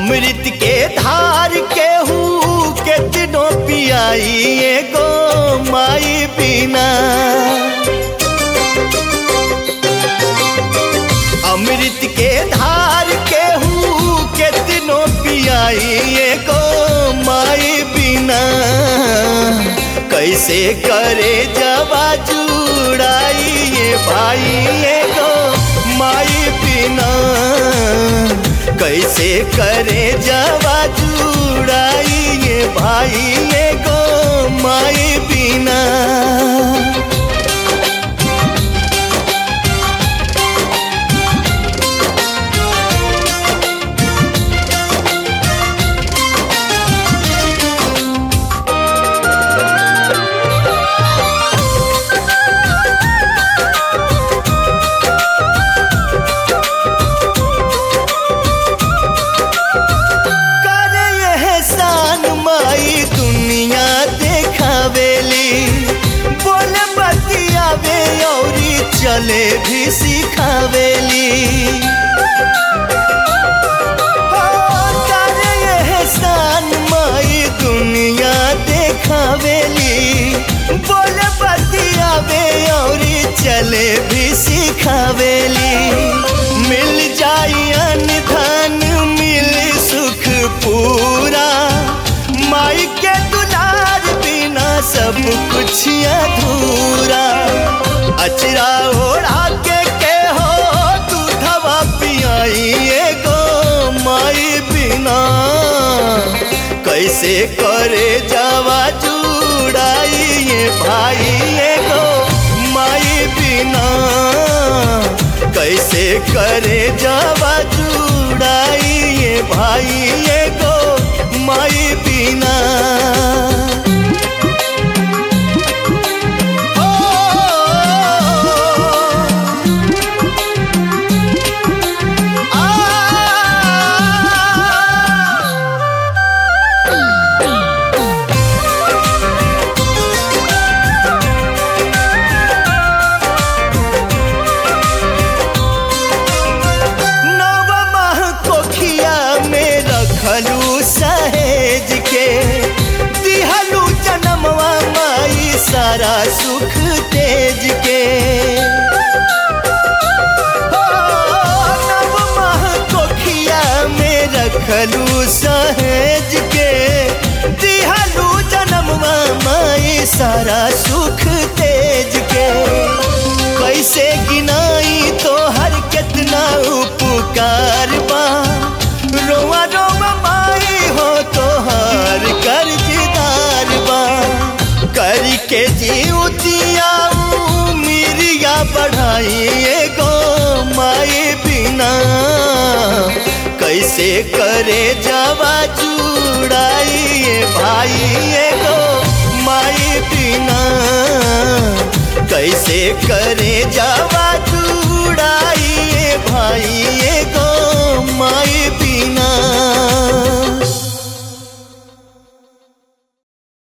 अमृत के धार केहू केतनो पियाई एगो माई बिना। अमृत के धार केहू केतनो पियाई एगो माई बिना। कैसे करे जवा जुड़ाई ये भाई एगो माई बिना। कैसे करे जवा जुड़ाई ये भाई एगो माई बिना। चले भी सिखावेली करे एहसान माई दुनिया देखावेली। बोले बतियावे और चले भी सिखावेली। मिल जाई अन्न धन मिल सुख पूरा। माई के दुलार बिना सब कुछ अधूरा। अचरा ओढ़ा के हो दूधवा पियाई एगो माई बिना। कैसे करे जवा जुड़ाई ये भाई एगो माई बिना। कैसे करे जवा जुड़ाई ये भाई एगो माई बिना। सहेज के दिहलू जन्मवा माई सारा सुख तेज के। नव माह कोखिया में रखलू सहेज के। दिहलू जन्मवा माई सारा सुख तेज के। कैसे गिनाई तो हर कितना उपकार बा। रोवा रोवा हो तो हर कर्जदार बा। करके जीवतिया मिरिया बढ़ाई एगो माई बिना। कैसे करे जवा जुड़ाई ये भाई एगो माई बिना। कैसे करे जवा जुड़ाई ये भाई एगो माई